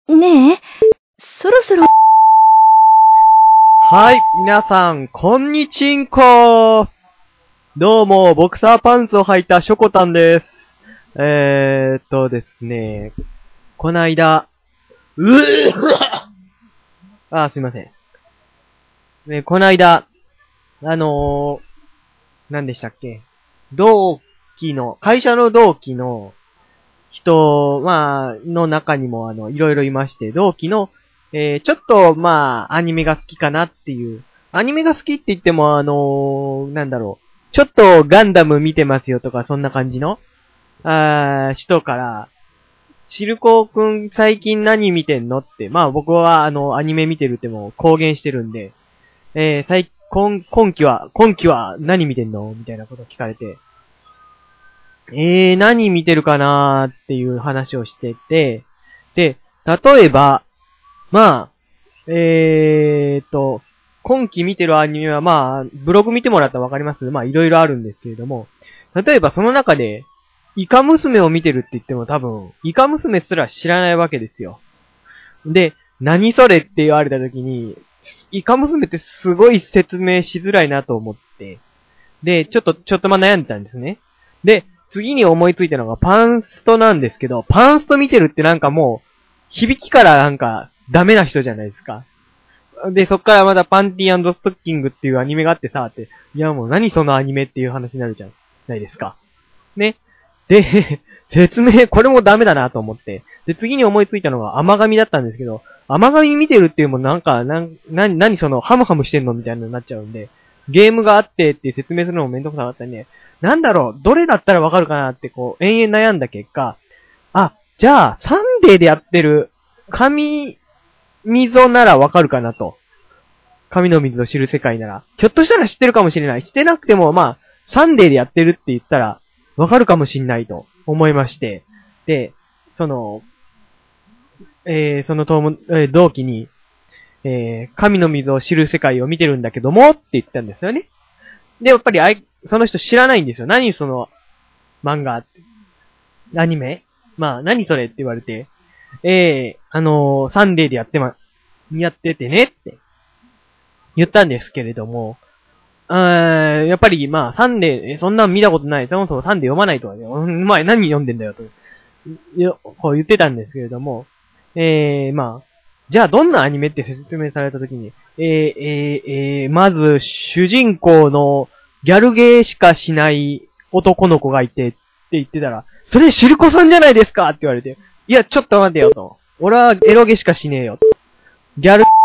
ねえ、そろそろ。 はい、皆さん、こんにちんこ。どうも、ボクサーパンツを履いたショコタンです。ですね、こないだ、すいません。ね、こないだ、何でしたっけ？会社の同期の人、の中にもいろいろいまして、同期の、ちょっと、アニメが好きかなっていう。アニメが好きって言っても、ちょっとガンダム見てますよとか、そんな感じの、人から、シルコーくん最近何見てんのって、僕はアニメ見てるっても公言してるんで、今期は何見てんのみたいなこと聞かれて、何見てるかなーっていう話をしてて、で、例えば、今期見てるアニメはブログ見てもらったらわかりますけど、いろいろあるんですけれども、例えばその中で、イカ娘を見てるって言っても多分、イカ娘すら知らないわけですよ。で、何それって言われた時に、イカ娘ってすごい説明しづらいなと思って、で、ちょっと悩んでたんですね。で、次に思いついたのがパンストなんですけど、パンスト見てるってなんかもう、響きからなんか、ダメな人じゃないですか。で、そっからまだパンティーストッキングっていうアニメがあってさ、って、いやもう何そのアニメっていう話になるじゃないですか。ね。で、説明、これもダメだなと思って。で、次に思いついたのが甘神だったんですけど、甘神見てるっていうも何その、ハムハムしてんのみたいなのになっちゃうんで、ゲームがあってって説明するのもめんどくさかったんで、どれだったらわかるかなって延々悩んだ結果、じゃあ、サンデーでやってる、神溝ならわかるかなと。神の水を知る世界なら。ひょっとしたら知ってるかもしれない。知ってなくても、サンデーでやってるって言ったら、わかるかもしんないと思いまして。で、同期に、神の水を知る世界を見てるんだけどもって言ったんですよね。で、やっぱりその人知らないんですよ。何その漫画、アニメ何それって言われて、サンデーでやっててねって言ったんですけれども、やっぱりサンデー、そんなん見たことない。そもそもサンデー読まないとはね、お前何読んでんだよと、こう言ってたんですけれども、じゃあどんなアニメって説明されたときに、まず主人公のギャルゲーしかしない男の子がいてって言ってたら、それシルコさんじゃないですかって言われて、いや、ちょっと待てよと。俺はエロゲしかしねえよと。ギャル